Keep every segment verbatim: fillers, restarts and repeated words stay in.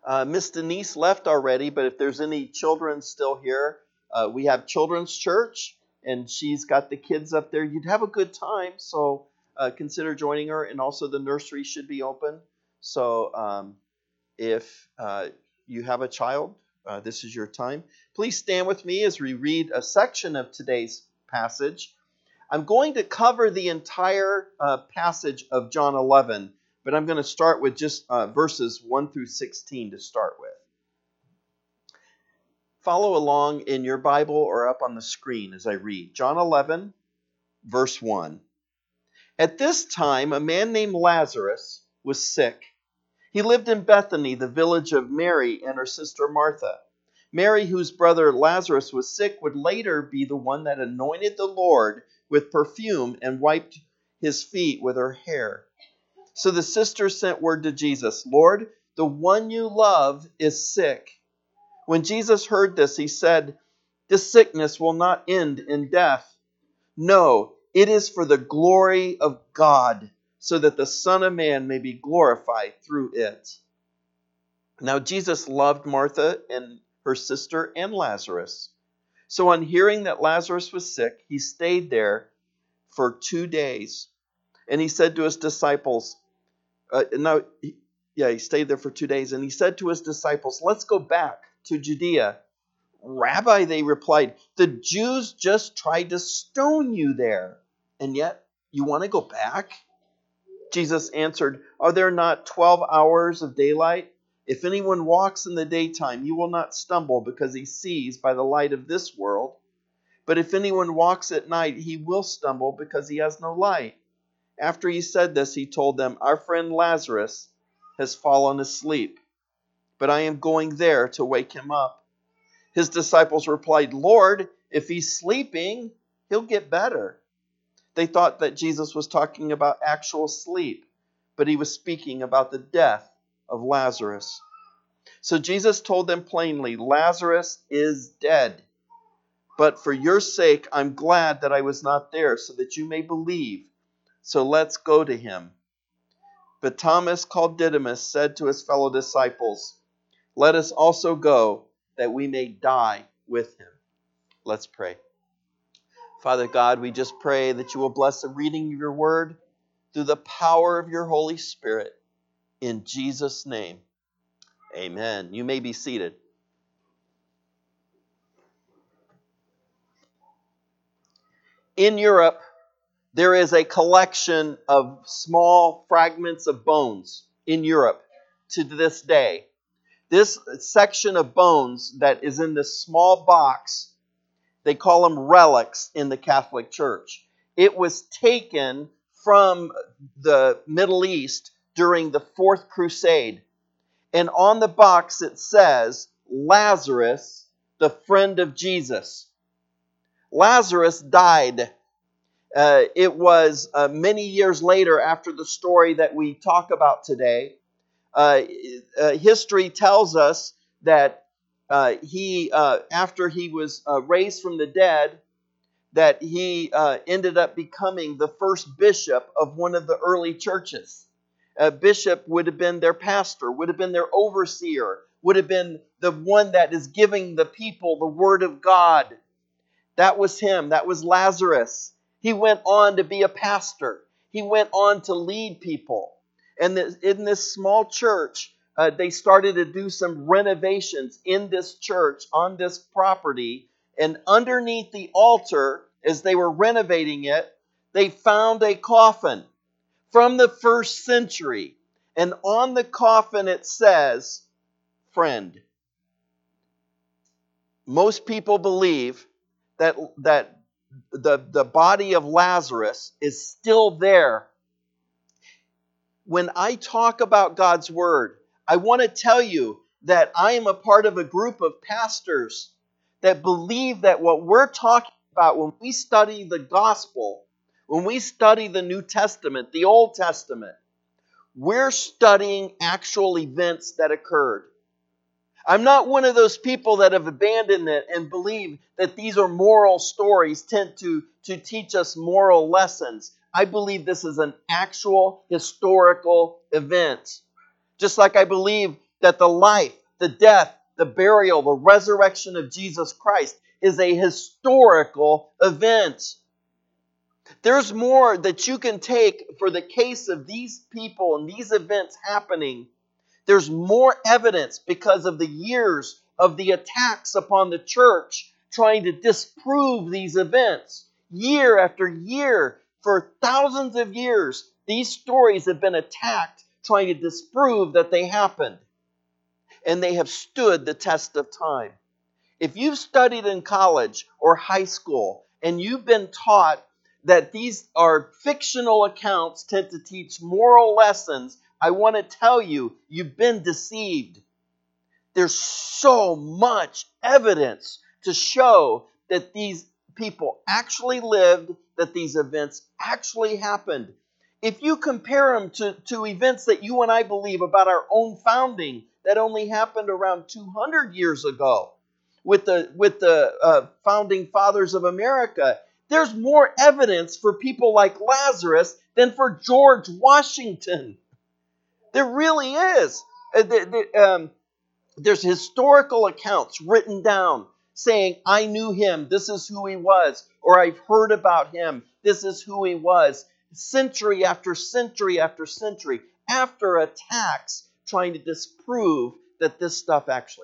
Uh, Miss Denise left already, but if there's any children still here, uh, we have Children's Church, and she's got the kids up there. You'd have a good time, so uh, consider joining her. And also the nursery should be open. So um, if uh, you have a child, uh, this is your time. Please stand with me as we read a section of today's passage. I'm going to cover the entire uh, passage of John eleven, but I'm going to start with just uh, verses one through sixteen to start with. Follow along in your Bible or up on the screen as I read. John eleven, verse one. At this time, a man named Lazarus was sick. He lived in Bethany, the village of Mary and her sister Martha. Mary, whose brother Lazarus was sick, would later be the one that anointed the Lord with perfume and wiped his feet with her hair. So the sisters sent word to Jesus, "Lord, the one you love is sick." When Jesus heard this, he said, "This sickness will not end in death. No, it is for the glory of God, so that the Son of Man may be glorified through it." Now Jesus loved Martha and her sister and Lazarus. So on hearing that Lazarus was sick, he stayed there for two days. And he said to his disciples, uh, no, he, yeah, he stayed there for two days. And he said to his disciples, "Let's go back to Judea." "Rabbi," they replied, "the Jews just tried to stone you there, and yet you want to go back?" Jesus answered, "Are there not twelve hours of daylight? If anyone walks in the daytime, he will not stumble because he sees by the light of this world. But if anyone walks at night, he will stumble because he has no light." After he said this, he told them, "Our friend Lazarus has fallen asleep, but I am going there to wake him up." His disciples replied, "Lord, if he's sleeping, he'll get better." They thought that Jesus was talking about actual sleep, but he was speaking about the death of Lazarus. So Jesus told them plainly, "Lazarus is dead. But for your sake, I'm glad that I was not there, so that you may believe. So let's go to him." But Thomas, called Didymus, said to his fellow disciples, "Let us also go, that we may die with him." Let's pray. Father God, we just pray that you will bless the reading of your word through the power of your Holy Spirit. In Jesus' name, amen. You may be seated. In Europe, there is a collection of small fragments of bones in Europe to this day. This section of bones that is in this small box, they call them relics in the Catholic Church. It was taken from the Middle East during the Fourth Crusade. And on the box it says, "Lazarus, the friend of Jesus." Lazarus died. Uh, it was uh, many years later after the story that we talk about today. Uh, uh, history tells us that uh, he, uh, after he was uh, raised from the dead, that he uh, ended up becoming the first bishop of one of the early churches. A bishop would have been their pastor, would have been their overseer, would have been the one that is giving the people the word of God. That was him. That was Lazarus. He went on to be a pastor. He went on to lead people. And in this small church, uh, they started to do some renovations in this church, on this property. And underneath the altar, as they were renovating it, they found a coffin from the first century. And on the coffin it says, "Friend." Most people believe that, that the, the body of Lazarus is still there. When I talk about God's Word, I want to tell you that I am a part of a group of pastors that believe that what we're talking about when we study the gospel, when we study the New Testament, the Old Testament, we're studying actual events that occurred. I'm not one of those people that have abandoned it and believe that these are moral stories tend to, to teach us moral lessons. I believe this is an actual historical event. Just like I believe that the life, the death, the burial, the resurrection of Jesus Christ is a historical event. There's more that you can take for the case of these people and these events happening. There's more evidence because of the years of the attacks upon the church trying to disprove these events. Year after year, for thousands of years, these stories have been attacked trying to disprove that they happened. And they have stood the test of time. If you've studied in college or high school and you've been taught that these are fictional accounts tend to teach moral lessons, I want to tell you, you've been deceived. There's so much evidence to show that these people actually lived, that these events actually happened. If you compare them to, to events that you and I believe about our own founding that only happened around two hundred years ago with the, with the uh, founding fathers of America, there's more evidence for people like Lazarus than for George Washington. There really is. Uh, the, the, um, there's historical accounts written down saying, I knew him, this is who he was, or I've heard about him, this is who he was. Century after century after century, after attacks trying to disprove that this stuff actually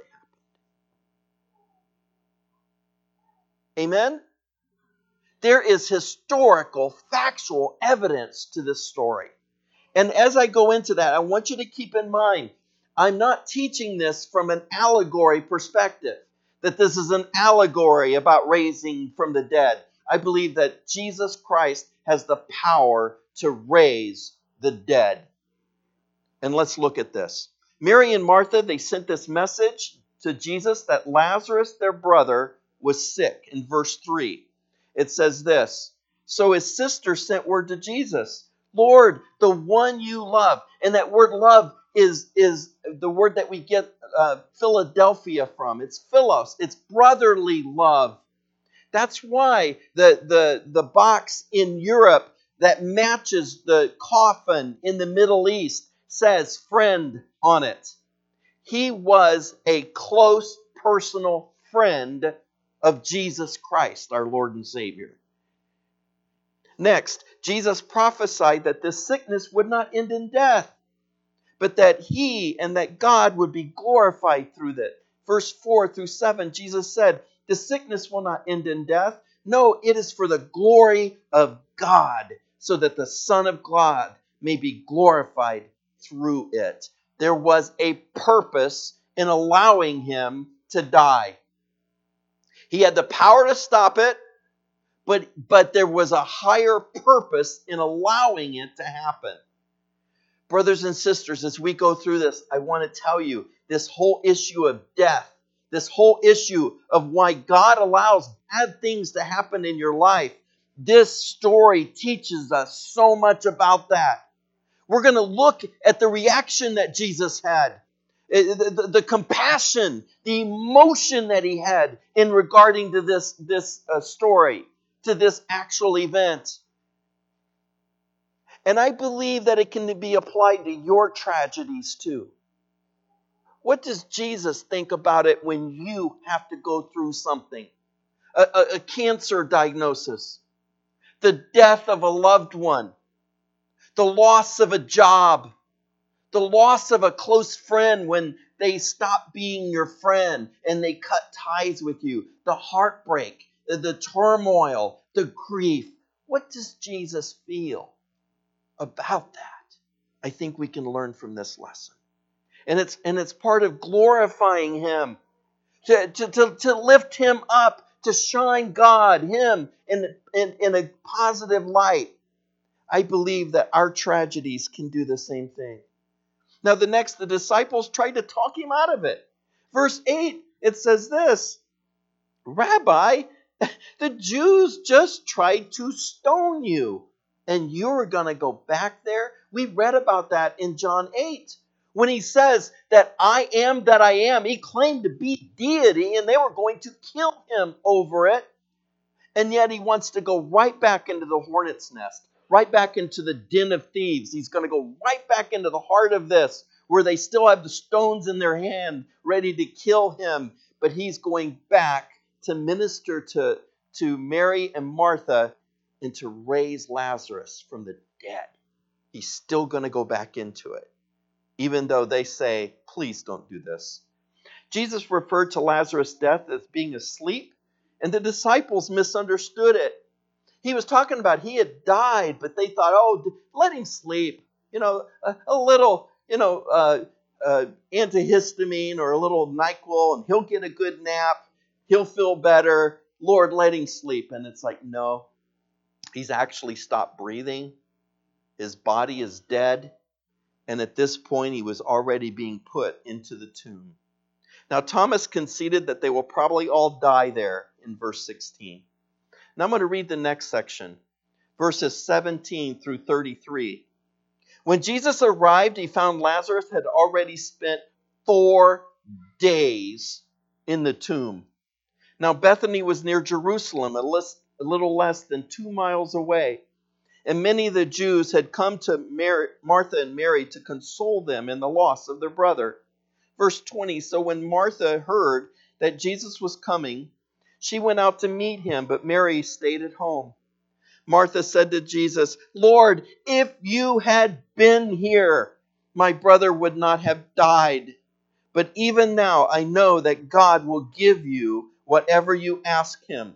happened. Amen? There is historical, factual evidence to this story. And as I go into that, I want you to keep in mind, I'm not teaching this from an allegory perspective, that this is an allegory about raising from the dead. I believe that Jesus Christ has the power to raise the dead. And let's look at this. Mary and Martha, they sent this message to Jesus that Lazarus, their brother, was sick. In verse three, it says this, so his sister sent word to Jesus, Lord, the one you love. And that word love is, is the word that we get uh, Philadelphia from. It's philos. It's brotherly love. That's why the, the, the box in Europe that matches the coffin in the Middle East says friend on it. He was a close personal friend of Jesus Christ, our Lord and Savior. Next, Jesus prophesied that this sickness would not end in death, but that he and that God would be glorified through it. Verse four through seven, Jesus said, the sickness will not end in death. No, it is for the glory of God, so that the Son of God may be glorified through it. There was a purpose in allowing him to die. He had the power to stop it, but, but there was a higher purpose in allowing it to happen. Brothers and sisters, as we go through this, I want to tell you, this whole issue of death, this whole issue of why God allows bad things to happen in your life, this story teaches us so much about that. We're going to look at the reaction that Jesus had, the, the, the compassion, the emotion that he had in regarding to this, this uh, story, to this actual event. And I believe that it can be applied to your tragedies too. What does Jesus think about it when you have to go through something? A, a, a cancer diagnosis, the death of a loved one, the loss of a job, the loss of a close friend when they stop being your friend and they cut ties with you, the heartbreak, the, the turmoil, the grief. What does Jesus feel about that? I think we can learn from this lesson. And it's and it's part of glorifying him, to, to, to, to lift him up, to shine God, him, in, in, in a positive light. I believe that our tragedies can do the same thing. Now the next, the disciples tried to talk him out of it. Verse eight, it says this, Rabbi, the Jews just tried to stone you, and you're going to go back there? We read about that in John eight. When he says that I am that I am, he claimed to be deity, and they were going to kill him over it. And yet he wants to go right back into the hornet's nest, right back into the den of thieves. He's going to go right back into the heart of this, where they still have the stones in their hand ready to kill him. But he's going back to minister to, to Mary and Martha and to raise Lazarus from the dead. He's still going to go back into it, even though they say, please don't do this. Jesus referred to Lazarus' death as being asleep, and the disciples misunderstood it. He was talking about he had died, but they thought, oh, let him sleep. You know, a, a little, you know, uh, uh, antihistamine or a little NyQuil, and he'll get a good nap. He'll feel better. Lord, let him sleep. And it's like, no, he's actually stopped breathing. His body is dead. And at this point, he was already being put into the tomb. Now, Thomas conceded that they will probably all die there in verse sixteen. Now I'm going to read the next section, verses seventeen through thirty-three. When Jesus arrived, he found Lazarus had already spent four days in the tomb. Now Bethany was near Jerusalem, a, list, a little less than two miles away. And many of the Jews had come to Mary, Martha and Mary to console them in the loss of their brother. Verse twenty, so when Martha heard that Jesus was coming, she went out to meet him, but Mary stayed at home. Martha said to Jesus, Lord, if you had been here, my brother would not have died. But even now I know that God will give you whatever you ask him.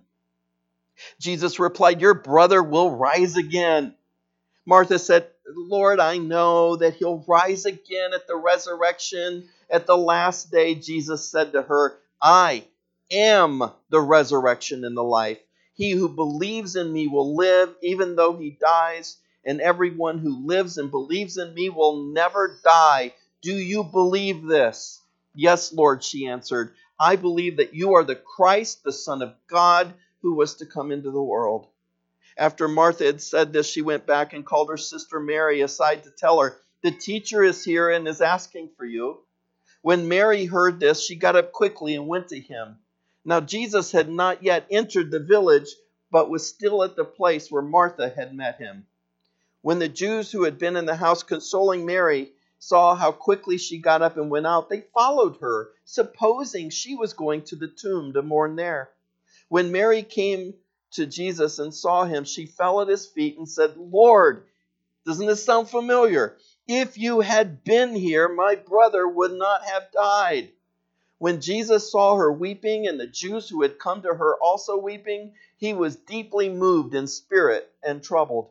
Jesus replied, your brother will rise again. Martha said, Lord, I know that he'll rise again at the resurrection. At the last day, Jesus said to her, I am the resurrection and the life. He who believes in me will live even though he dies, and everyone who lives and believes in me will never die. Do you believe this? Yes, Lord, she answered. I believe that you are the Christ, the Son of God, who was to come into the world. After Martha had said this, she went back and called her sister Mary aside to tell her, the teacher is here and is asking for you. When Mary heard this, she got up quickly and went to him. Now Jesus had not yet entered the village, but was still at the place where Martha had met him. When the Jews who had been in the house consoling Mary saw how quickly she got up and went out, they followed her, supposing she was going to the tomb to mourn there. When Mary came to Jesus and saw him, she fell at his feet and said, Lord, doesn't this sound familiar? If you had been here, my brother would not have died. When Jesus saw her weeping and the Jews who had come to her also weeping, he was deeply moved in spirit and troubled.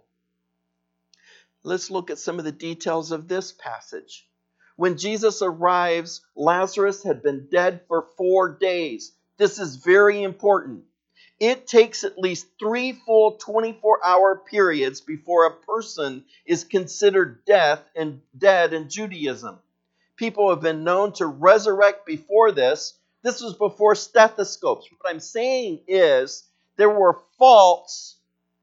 Let's look at some of the details of this passage. When Jesus arrives, Lazarus had been dead for four days. This is very important. It takes at least three full twenty-four hour periods before a person is considered death and dead in Judaism. People have been known to resurrect before this. This was before stethoscopes. What I'm saying is there were false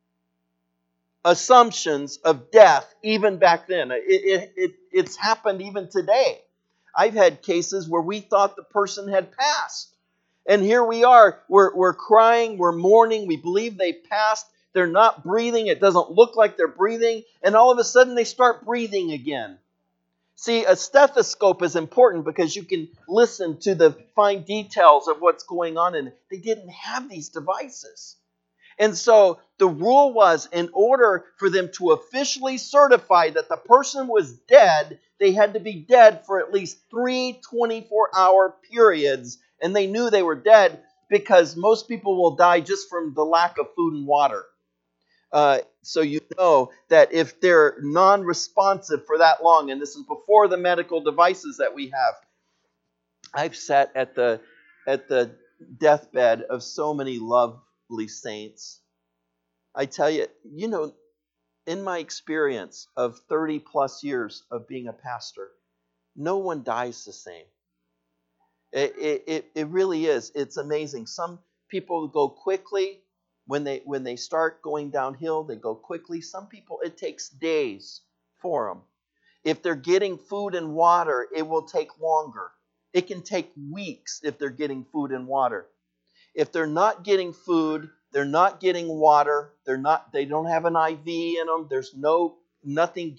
assumptions of death even back then. It, it, it, it's happened even today. I've had cases where we thought the person had passed. And here we are, we're, we're crying, we're mourning, we believe they passed, they're not breathing, it doesn't look like they're breathing, and all of a sudden they start breathing again. See, a stethoscope is important because you can listen to the fine details of what's going on, and they didn't have these devices. And so the rule was, in order for them to officially certify that the person was dead, they had to be dead for at least three twenty-four hour periods. And they knew they were dead because most people will die just from the lack of food and water. Uh, so you know that if they're non-responsive for that long, and this is before the medical devices that we have. I've sat at the at the deathbed of so many lovely saints. I tell you, you know, in my experience of thirty plus years of being a pastor, no one dies the same. It, it, it really is. It's amazing. Some people go quickly. When they when they start going downhill, they go quickly. Some people, it takes days for them. If they're getting food and water, it will take longer. It can take weeks if they're getting food and water. If they're not getting food, they're not getting water, they're not, they don't have an I V in them, there's no nothing getting.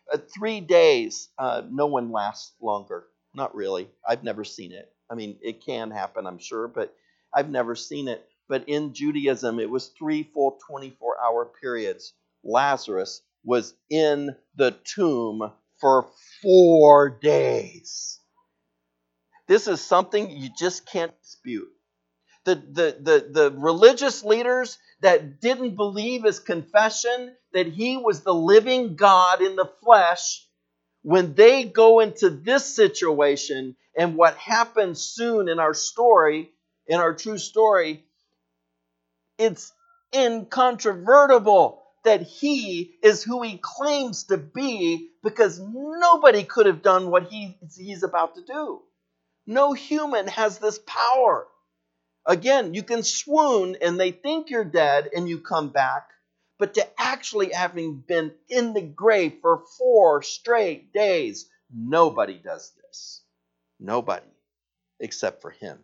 Uh, three days, uh, no one lasts longer. Not really. I've never seen it. I mean, it can happen, I'm sure, but I've never seen it. But in Judaism, it was three full twenty-four hour periods. Lazarus was in the tomb for four days. This is something you just can't dispute. The, the, the, the religious leaders that didn't believe his confession that he was the living God in the flesh, when they go into this situation and what happens soon in our story, in our true story, it's incontrovertible that he is who he claims to be, because nobody could have done what he, he's about to do. No human has this power. Again, you can swoon and they think you're dead and you come back. But to actually having been in the grave for four straight days, nobody does this. Nobody, except for him.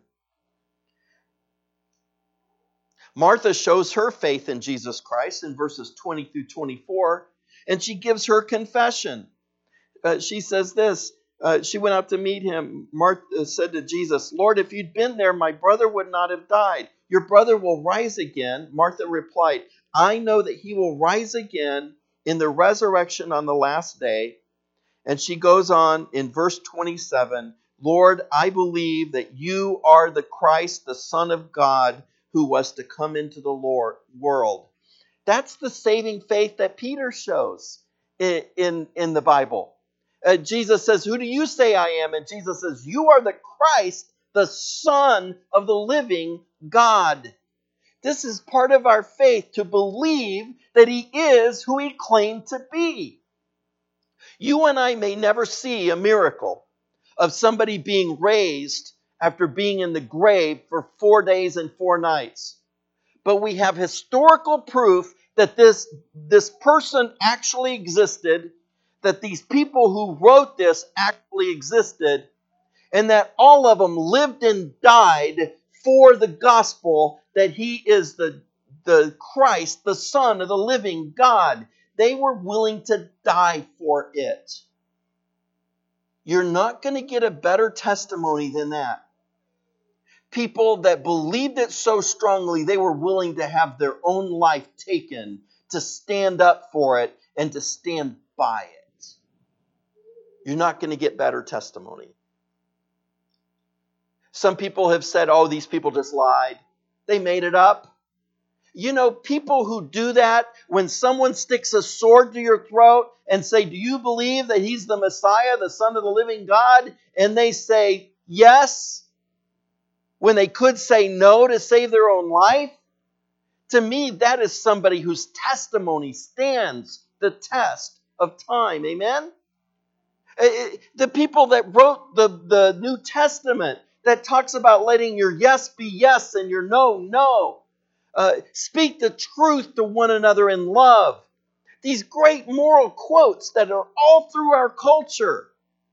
Martha shows her faith in Jesus Christ in verses twenty through twenty-four, and she gives her confession. Uh, she says this. Uh, she went out to meet him. Martha said to Jesus, "Lord, if you'd been there, my brother would not have died. Your brother will rise again." Martha replied, "I know that he will rise again in the resurrection on the last day." And she goes on in verse twenty-seven, "Lord, I believe that you are the Christ, the Son of God, who was to come into the Lord, world." That's the saving faith that Peter shows in, in, in the Bible. Uh, Jesus says, "Who do you say I am?" And Jesus says, "You are the Christ, the Son of the living God." This is part of our faith, to believe that he is who he claimed to be. You and I may never see a miracle of somebody being raised after being in the grave for four days and four nights. But we have historical proof that this, this person actually existed, that these people who wrote this actually existed, and that all of them lived and died for the gospel, that he is the, the Christ, the Son of the living God. They were willing to die for it. You're not going to get a better testimony than that. People that believed it so strongly, they were willing to have their own life taken to stand up for it and to stand by it. You're not going to get better testimony. Some people have said, "Oh, these people just lied. They made it up." You know, people who do that, when someone sticks a sword to your throat and say, "Do you believe that he's the Messiah, the Son of the living God?" And they say, "Yes," when they could say no to save their own life. To me, that is somebody whose testimony stands the test of time. Amen? The people that wrote the, the New Testament, that talks about letting your yes be yes and your no, no. Uh, speak the truth to one another in love. These great moral quotes that are all through our culture.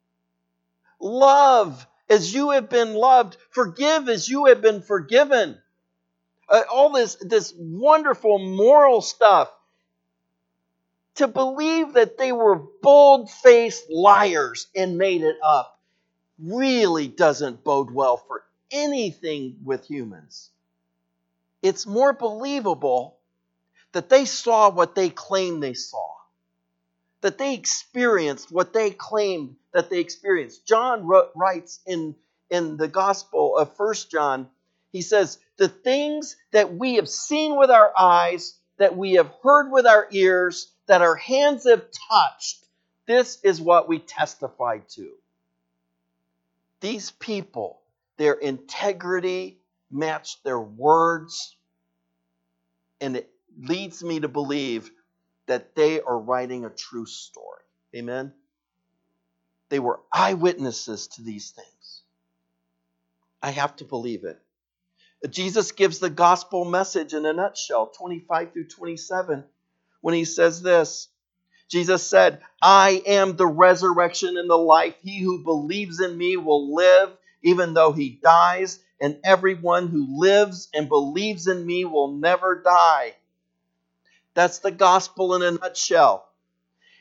Love as you have been loved. Forgive as you have been forgiven. Uh, all this, this wonderful moral stuff. To believe that they were bold-faced liars and made it up really doesn't bode well for anything with humans. It's more believable that they saw what they claimed they saw. That they experienced what they claimed that they experienced. John wrote, writes in, in the Gospel of First John, he says, "The things that we have seen with our eyes, that we have heard with our ears, that our hands have touched, this is what we testify to." These people, their integrity matched their words, and it leads me to believe that they are writing a true story. Amen? They were eyewitnesses to these things. I have to believe it. Jesus gives the gospel message in a nutshell, twenty-five through twenty-seven, when he says this. Jesus said, "I am the resurrection and the life. He who believes in me will live even though he dies, and everyone who lives and believes in me will never die." That's the gospel in a nutshell.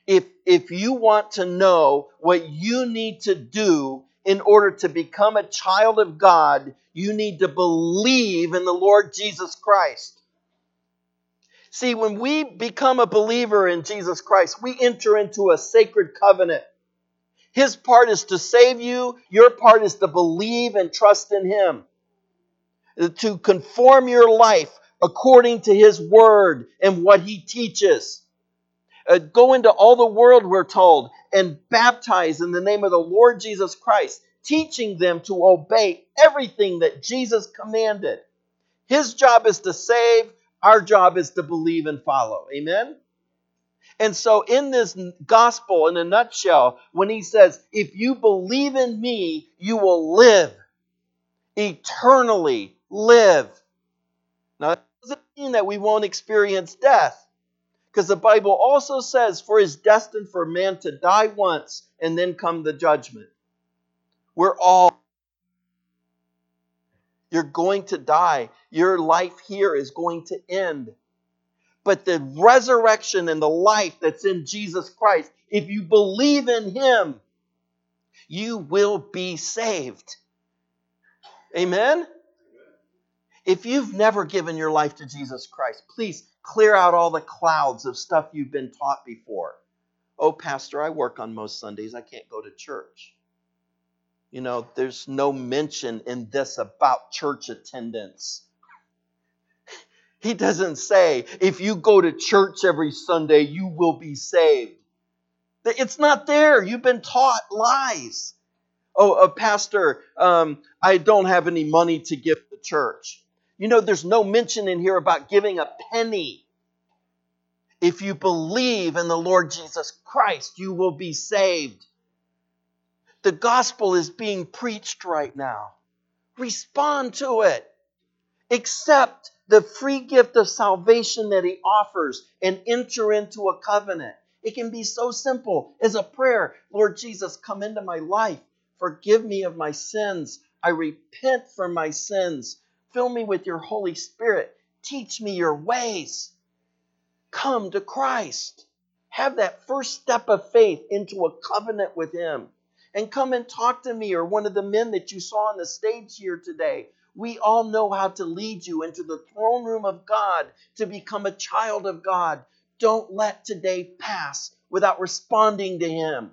If, if you want to know what you need to do in order to become a child of God, you need to believe in the Lord Jesus Christ. See, when we become a believer in Jesus Christ, we enter into a sacred covenant. His part is to save you. Your part is to believe and trust in Him. To conform your life according to His Word and what He teaches. Uh, go into all the world, we're told, and baptize in the name of the Lord Jesus Christ, teaching them to obey everything that Jesus commanded. His job is to save. Our job is to believe and follow. Amen? And so in this gospel, in a nutshell, when He says, if you believe in me, you will live. Eternally live. Now, that doesn't mean that we won't experience death. Because the Bible also says, for it's destined for man to die once and then come the judgment. We're all, you're going to die. Your life here is going to end. But the resurrection and the life that's in Jesus Christ, if you believe in Him, you will be saved. Amen? If you've never given your life to Jesus Christ, please clear out all the clouds of stuff you've been taught before. Oh, Pastor, I work on most Sundays. I can't go to church. You know, there's no mention in this about church attendance. He doesn't say, if you go to church every Sunday, you will be saved. It's not there. You've been taught lies. Oh, uh, Pastor, um, I don't have any money to give the church. You know, there's no mention in here about giving a penny. If you believe in the Lord Jesus Christ, you will be saved. The gospel is being preached right now. Respond to it. Accept the free gift of salvation that He offers and enter into a covenant. It can be so simple as a prayer. Lord Jesus, come into my life. Forgive me of my sins. I repent from my sins. Fill me with your Holy Spirit. Teach me your ways. Come to Christ. Have that first step of faith into a covenant with Him. And come and talk to me or one of the men that you saw on the stage here today. We all know how to lead you into the throne room of God to become a child of God. Don't let today pass without responding to Him.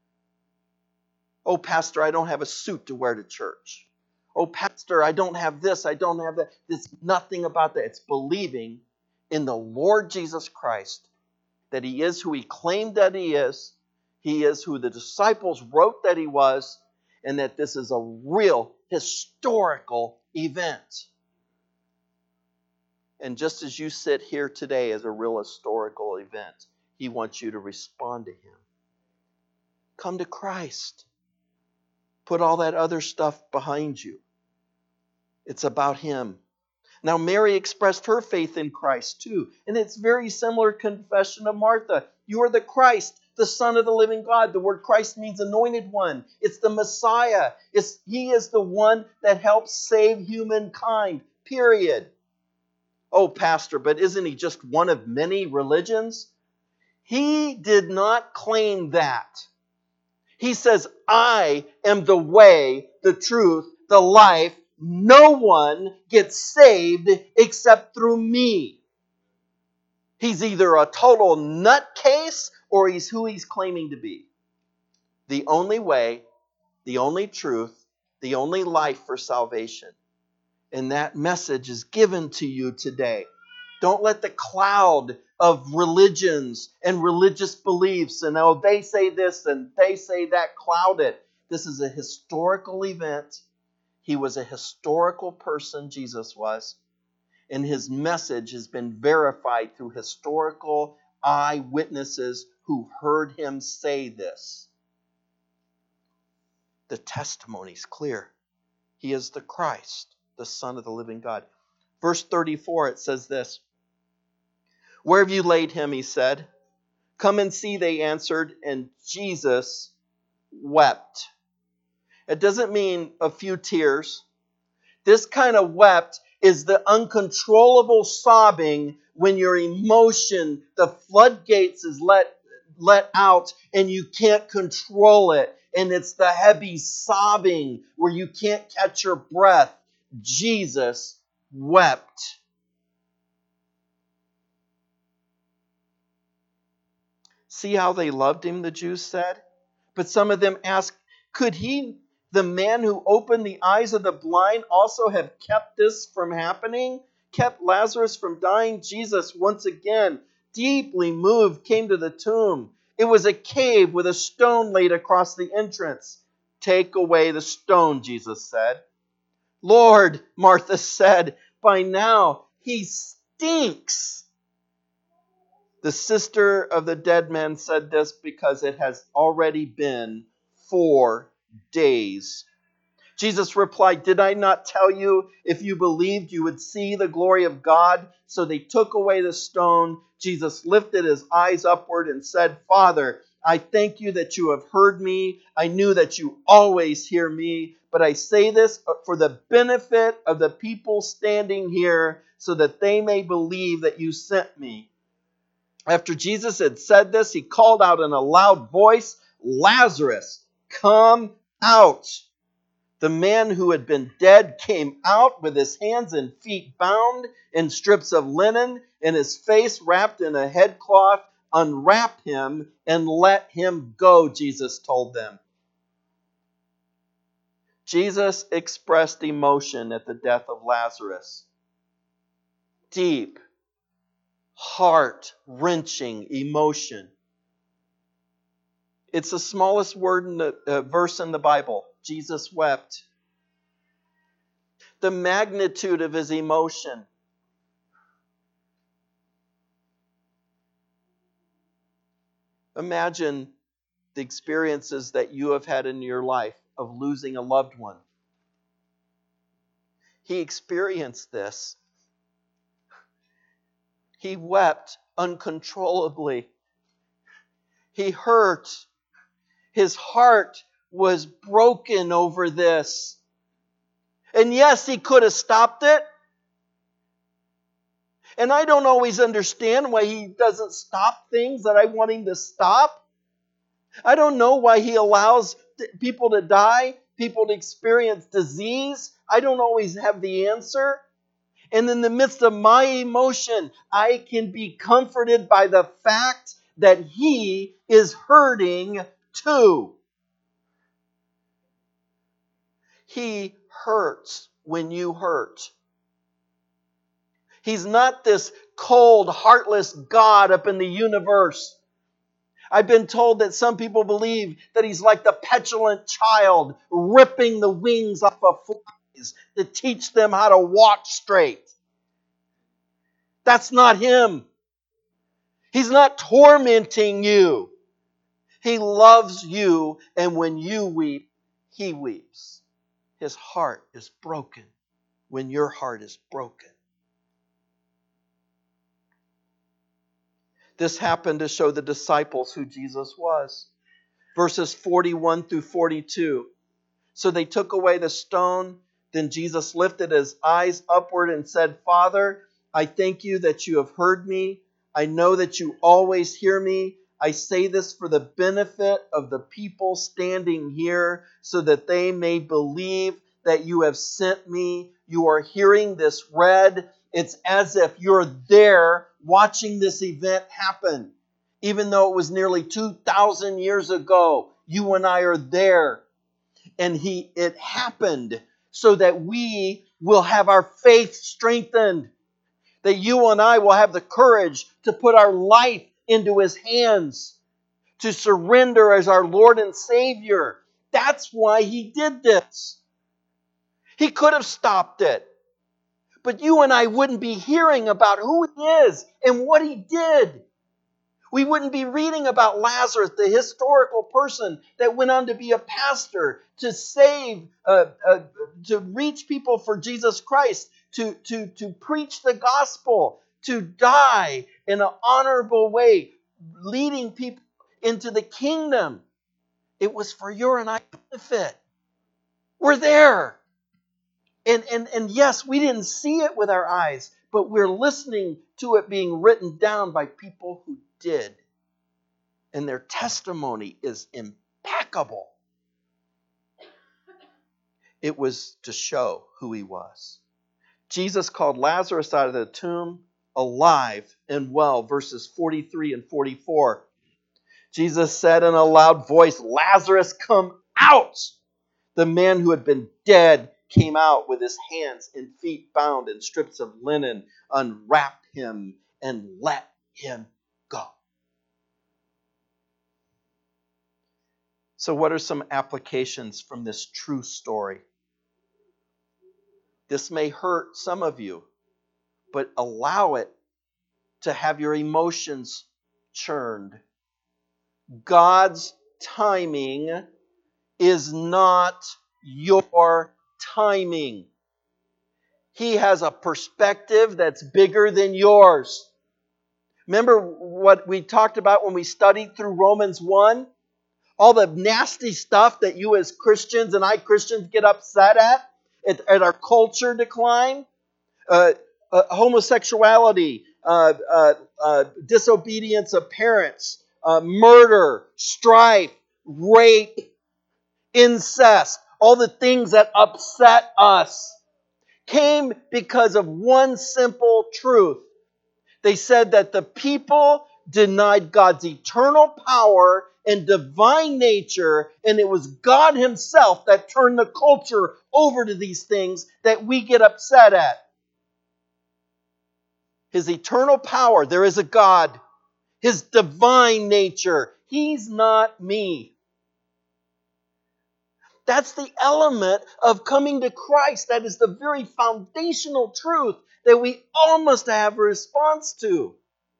Oh, Pastor, I don't have a suit to wear to church. Oh, Pastor, I don't have this, I don't have that. It's nothing about that. It's believing in the Lord Jesus Christ, that He is who He claimed that He is. He is who the disciples wrote that He was, and that this is a real historical event. And just as you sit here today as a real historical event, He wants you to respond to Him. Come to Christ. Put all that other stuff behind you. It's about Him. Now, Mary expressed her faith in Christ too. And it's very similar confession of Martha. You are the Christ, the Son of the living God. The word Christ means anointed one. It's the Messiah. It's, He is the one that helps save humankind, period. Oh, Pastor, but isn't He just one of many religions? He did not claim that. He says, I am the way, the truth, the life. No one gets saved except through me. He's either a total nutcase or he's who he's claiming to be. The only way, the only truth, the only life for salvation. And that message is given to you today. Don't let the cloud of religions and religious beliefs and oh, they say this and they say that cloud it. This is a historical event. He was a historical person, Jesus was. And His message has been verified through historical eyewitnesses who heard Him say this. The testimony is clear. He is the Christ, the Son of the living God. Verse thirty-four, it says this. Where have you laid Him, He said. Come and see, they answered, and Jesus wept. It doesn't mean a few tears. This kind of wept is the uncontrollable sobbing when your emotion, the floodgates is let, let out and you can't control it. And it's the heavy sobbing where you can't catch your breath. Jesus wept. See how they loved him, the Jews said? But some of them asked, could he, the man who opened the eyes of the blind, also have kept this from happening? Kept Lazarus from dying? Jesus, once again, deeply moved, came to the tomb. It was a cave with a stone laid across the entrance. Take away the stone, Jesus said. Lord, Martha said, by now he stinks. The sister of the dead man said this because it has already been four days. Jesus replied, did I not tell you, if you believed, you would see the glory of God? So they took away the stone. Jesus lifted his eyes upward and said, Father, I thank you that you have heard me. I knew that you always hear me. But I say this for the benefit of the people standing here, so that they may believe that you sent me. After Jesus had said this, he called out in a loud voice, Lazarus, come out. The man who had been dead came out with his hands and feet bound in strips of linen and his face wrapped in a headcloth. Unwrap him and let him go, Jesus told them. Jesus expressed emotion at the death of Lazarus. Deep, heart-wrenching emotion. It's the smallest word in the uh, verse in the Bible. Jesus wept. The magnitude of his emotion. Imagine the experiences that you have had in your life of losing a loved one. He experienced this. He wept uncontrollably. He hurt. His heart was broken over this. And yes, he could have stopped it. And I don't always understand why he doesn't stop things that I want him to stop. I don't know why he allows people to die, people to experience disease. I don't always have the answer. And in the midst of my emotion, I can be comforted by the fact that he is hurting too. He hurts when you hurt. He's not this cold, heartless God up in the universe. I've been told that some people believe that he's like the petulant child ripping the wings off of flies to teach them how to walk straight. That's not him. He's not tormenting you. He loves you, and when you weep, he weeps. His heart is broken when your heart is broken. This happened to show the disciples who Jesus was. Verses forty-one through forty-two. So they took away the stone. Then Jesus lifted his eyes upward and said, Father, I thank you that you have heard me. I know that you always hear me. I say this for the benefit of the people standing here, so that they may believe that you have sent me. You are hearing this read. It's as if you're there watching this event happen. Even though it was nearly two thousand years ago, you and I are there. And he, it happened so that we will have our faith strengthened. That you and I will have the courage to put our life into his hands, to surrender as our Lord and Savior. That's why he did this. He could have stopped it. But you and I wouldn't be hearing about who he is and what he did. We wouldn't be reading about Lazarus, the historical person that went on to be a pastor, to save, uh, uh, to reach people for Jesus Christ, to, to, to preach the gospel, to die in an honorable way, leading people into the kingdom. It was for your and I benefit. We're there. And, and, and yes, we didn't see it with our eyes, but we're listening to it being written down by people who did. And their testimony is impeccable. It was to show who he was. Jesus called Lazarus out of the tomb alive and well, verses forty-three and forty-four. Jesus said in a loud voice, "Lazarus, come out!" The man who had been dead came out with his hands and feet bound in strips of linen, unwrapped him, and let him go. So what are some applications from this true story? This may hurt some of you, but allow it to have your emotions churned. God's timing is not your timing. He has a perspective that's bigger than yours. Remember what we talked about when we studied through Romans one? All the nasty stuff that you as Christians and I Christians get upset at, at, at our culture decline, uh, uh, homosexuality, uh, uh, uh, disobedience of parents, uh, murder, strife, rape, incest, all the things that upset us came because of one simple truth. They said that the people denied God's eternal power and divine nature, and it was God himself that turned the culture over to these things that we get upset at. His eternal power, there is a God. His divine nature, he's not me. That's the element of coming to Christ. That is the very foundational truth that we all must have a response to.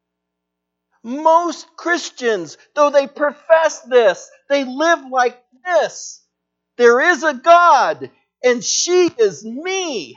Most Christians, though they profess this, they live like this. There is a God, and she is me.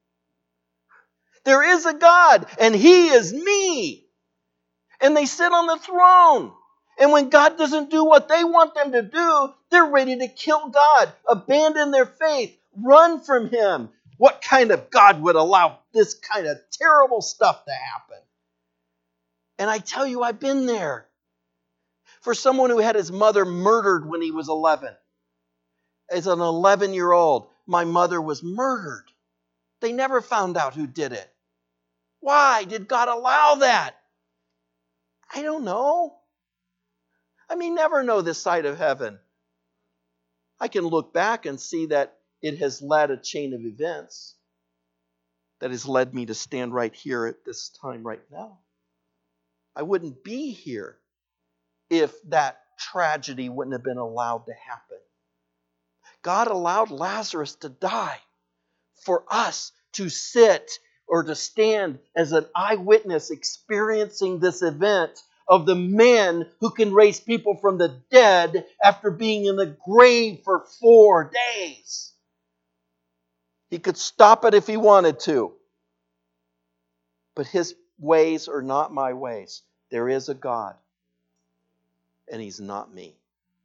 There is a God, and he is me. And they sit on the throne. And when God doesn't do what they want them to do, they're ready to kill God, abandon their faith, run from him. What kind of God would allow this kind of terrible stuff to happen? And I tell you, I've been there. For someone who had his mother murdered when he was eleven. As an eleven-year-old, my mother was murdered. They never found out who did it. Why did God allow that? I don't know. I may never know this side of heaven. I can look back and see that it has led a chain of events that has led me to stand right here at this time right now. I wouldn't be here if that tragedy wouldn't have been allowed to happen. God allowed Lazarus to die for us to sit or to stand as an eyewitness experiencing this event of the man who can raise people from the dead after being in the grave for four days. He could stop it if he wanted to. But his ways are not my ways. There is a God, and he's not me.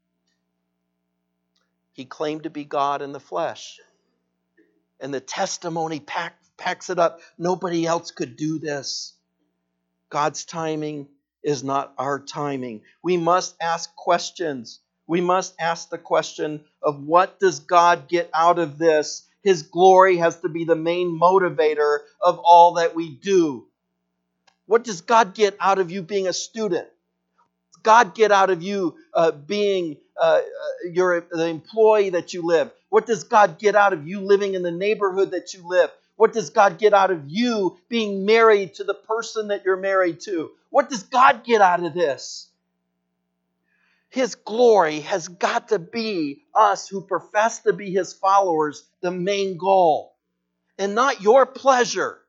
He claimed to be God in the flesh. And the testimony pack, packs it up. Nobody else could do this. God's timing is not our timing. We must ask questions. We must ask the question of what does God get out of this? His glory has to be the main motivator of all that we do. What does God get out of you being a student? What does God get out of you uh, being uh, your, the employee that you live? What does God get out of you living in the neighborhood that you live? What does God get out of you being married to the person that you're married to? What does God get out of this? His glory has got to be us who profess to be his followers, the main goal. And not your pleasure.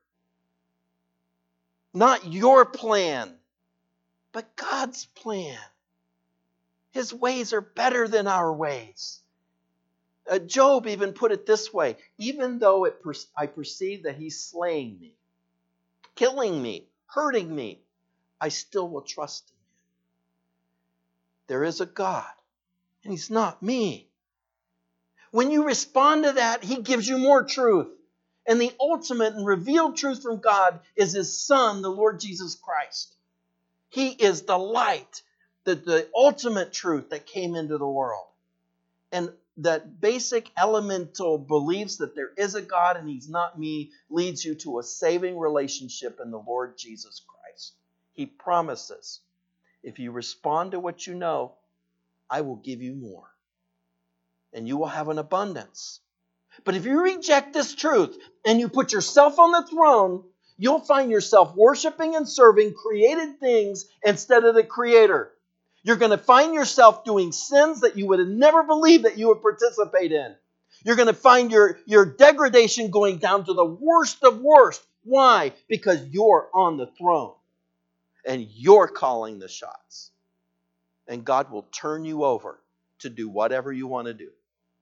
Not your plan. But God's plan. His ways are better than our ways. Uh, Job even put it this way, even though it per- I perceive that he's slaying me, killing me, hurting me, I still will trust in him. There is a God, and he's not me. When you respond to that, he gives you more truth. And the ultimate and revealed truth from God is his Son, the Lord Jesus Christ. He is the light the, the ultimate truth that came into the world. And that basic elemental beliefs that there is a God and He's not me leads you to a saving relationship in the Lord Jesus Christ. He promises, if you respond to what you know, I will give you more. And you will have an abundance. But if you reject this truth and you put yourself on the throne, you'll find yourself worshiping and serving created things instead of the Creator. You're going to find yourself doing sins that you would have never believed that you would participate in. You're going to find your, your degradation going down to the worst of worst. Why? Because you're on the throne and you're calling the shots. And God will turn you over to do whatever you want to do.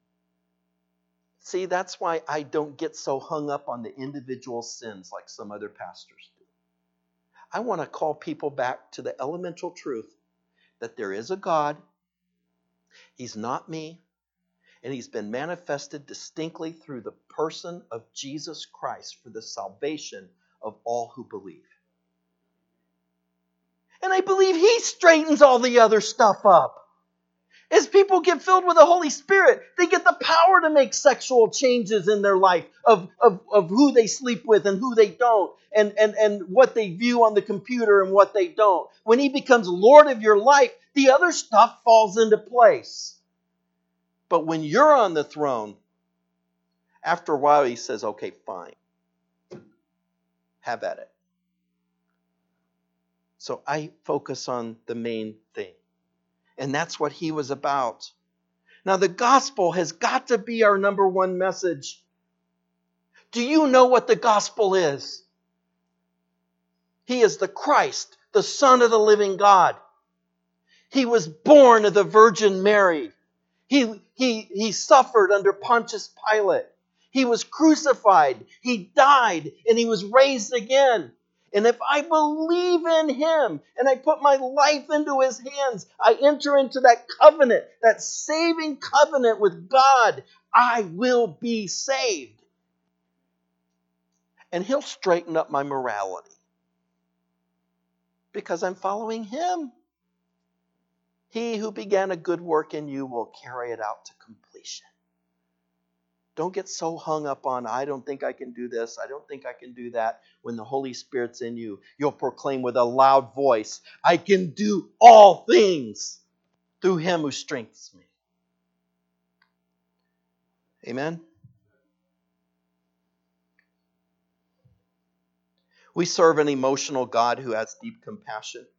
See, that's why I don't get so hung up on the individual sins like some other pastors do. I want to call people back to the elemental truth that there is a God, He's not me, and He's been manifested distinctly through the person of Jesus Christ for the salvation of all who believe. And I believe He straightens all the other stuff up. As people get filled with the Holy Spirit, they get the power to make sexual changes in their life of, of, of who they sleep with and who they don't, and, and, and what they view on the computer and what they don't. When He becomes Lord of your life, the other stuff falls into place. But when you're on the throne, after a while He says, okay, fine. Have at it. So I focus on the main thing. And that's what He was about. Now, the gospel has got to be our number one message. Do you know what the gospel is? He is the Christ, the Son of the living God. He was born of the Virgin Mary. He, he, he suffered under Pontius Pilate. He was crucified. He died, and He was raised again. And if I believe in Him and I put my life into His hands, I enter into that covenant, that saving covenant with God, I will be saved. And He'll straighten up my morality because I'm following Him. He who began a good work in you will carry it out to completion. Don't get so hung up on, I don't think I can do this, I don't think I can do that. When the Holy Spirit's in you, you'll proclaim with a loud voice, I can do all things through Him who strengthens me. Amen? We serve an emotional God who has deep compassion.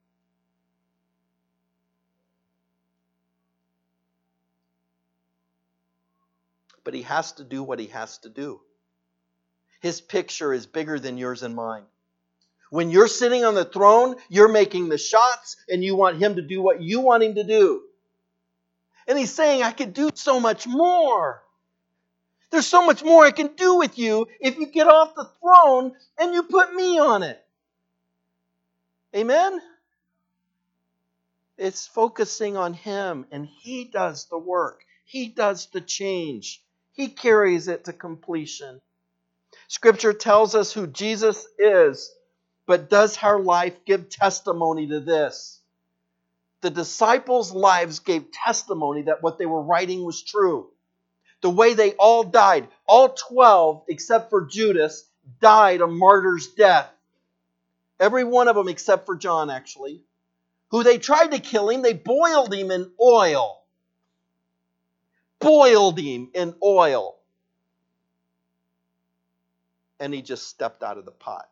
But He has to do what He has to do. His picture is bigger than yours and mine. When you're sitting on the throne, you're making the shots and you want Him to do what you want Him to do. And He's saying, I can do so much more. There's so much more I can do with you if you get off the throne and you put me on it. Amen? It's focusing on Him, and He does the work. He does the change. He carries it to completion. Scripture tells us who Jesus is, but does her life give testimony to this? The disciples' lives gave testimony that what they were writing was true. The way they all died, all twelve, except for Judas, died a martyr's death. Every one of them except for John, actually. Who they tried to kill him, they boiled him in oil. Boiled him in oil. And he just stepped out of the pot.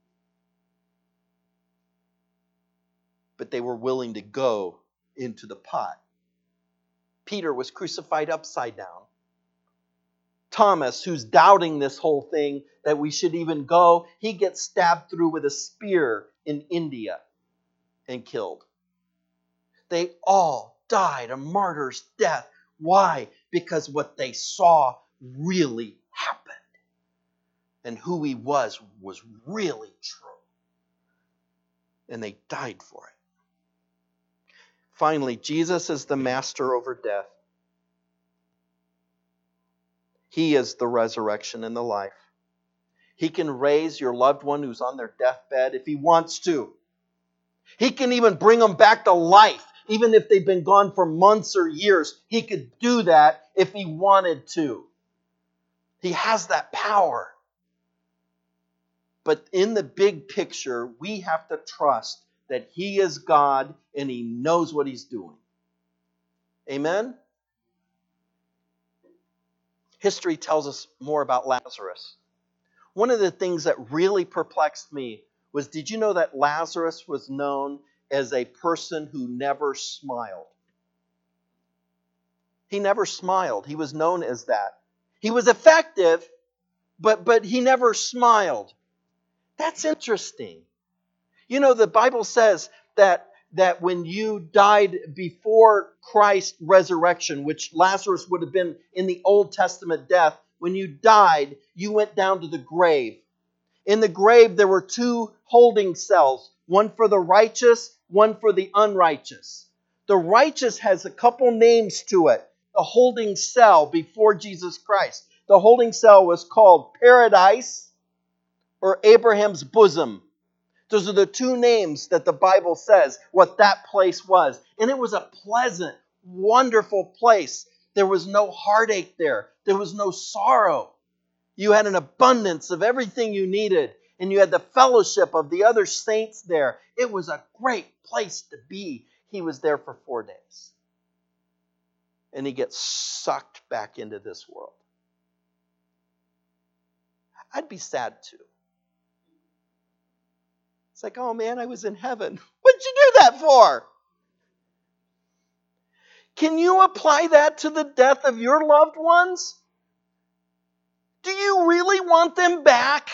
But they were willing to go into the pot. Peter was crucified upside down. Thomas, who's doubting this whole thing, that we should even go, he gets stabbed through with a spear in India and killed. They all died a martyr's death. Why? Because what they saw really happened. And who He was was really true. And they died for it. Finally, Jesus is the master over death. He is the resurrection and the life. He can raise your loved one who's on their deathbed if He wants to. He can even bring them back to life even if they've been gone for months or years. He could do that if he wanted to. He has that power. But in the big picture, we have to trust that he is God and he knows what he's doing. Amen? History tells us more about Lazarus. One of the things that really perplexed me was, did you know that Lazarus was known as a person who never smiled? He never smiled. He was known as that. He was effective, but, but he never smiled. That's interesting. You know, the Bible says that, that when you died before Christ's resurrection, which Lazarus would have been in the Old Testament death, when you died, you went down to the grave. In the grave, there were two holding cells, one for the righteous, one for the unrighteous. The righteous has a couple names to it. The holding cell before Jesus Christ. The holding cell was called Paradise or Abraham's bosom. Those are the two names that the Bible says what that place was. And it was a pleasant, wonderful place. There was no heartache there. There was no sorrow. You had an abundance of everything you needed. And you had the fellowship of the other saints there. It was a great place to be. He was there for four days. And he gets sucked back into this world. I'd be sad too. It's like, oh man, I was in heaven. What'd you do that for? Can you apply that to the death of your loved ones? Do you really want them back?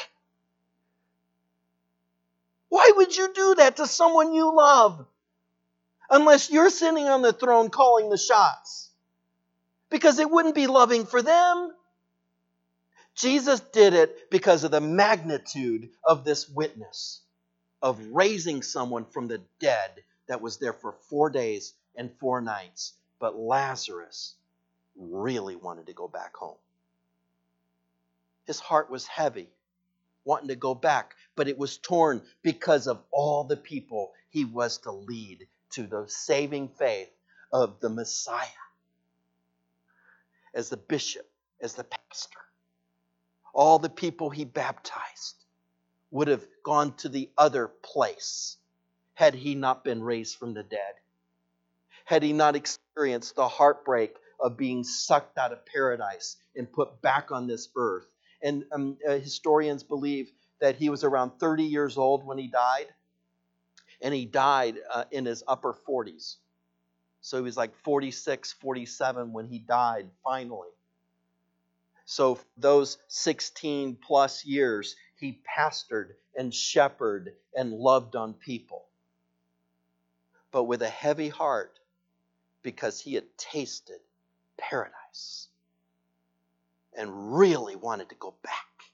Why would you do that to someone you love? Unless you're sitting on the throne calling the shots. Because it wouldn't be loving for them. Jesus did it because of the magnitude of this witness of raising someone from the dead that was there for four days and four nights. But Lazarus really wanted to go back home. His heart was heavy, wanting to go back, but it was torn because of all the people he was to lead to the saving faith of the Messiah. As the bishop, as the pastor, all the people he baptized would have gone to the other place had he not been raised from the dead. Had he not experienced the heartbreak of being sucked out of paradise and put back on this earth. And um, uh, historians believe that he was around thirty years old when he died. And he died uh, in his upper forties. So he was like forty-six, forty-seven when he died finally. So those sixteen plus years, he pastored and shepherded and loved on people. But with a heavy heart, because he had tasted paradise and really wanted to go back.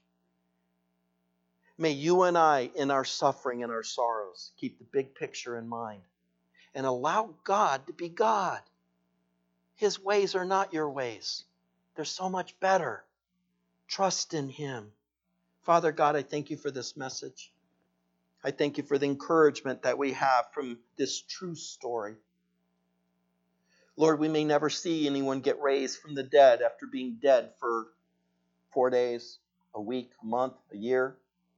May you and I, in our suffering and our sorrows, keep the big picture in mind and allow God to be God. His ways are not your ways. They're so much better. Trust in him. Father God, I thank you for this message. I thank you for the encouragement that we have from this true story. Lord, we may never see anyone get raised from the dead after being dead for four days, a week, a month, a year.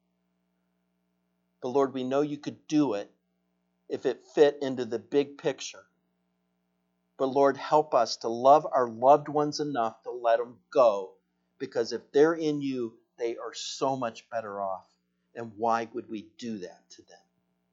But Lord, we know you could do it if it fit into the big picture. But Lord, help us to love our loved ones enough to let them go. Because if they're in you, they are so much better off. And why would we do that to them?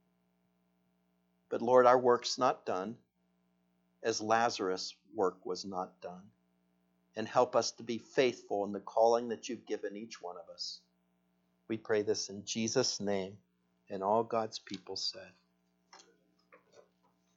But Lord, our work's not done, as Lazarus' work was not done. And help us to be faithful in the calling that you've given each one of us. We pray this in Jesus' name, and all God's people said.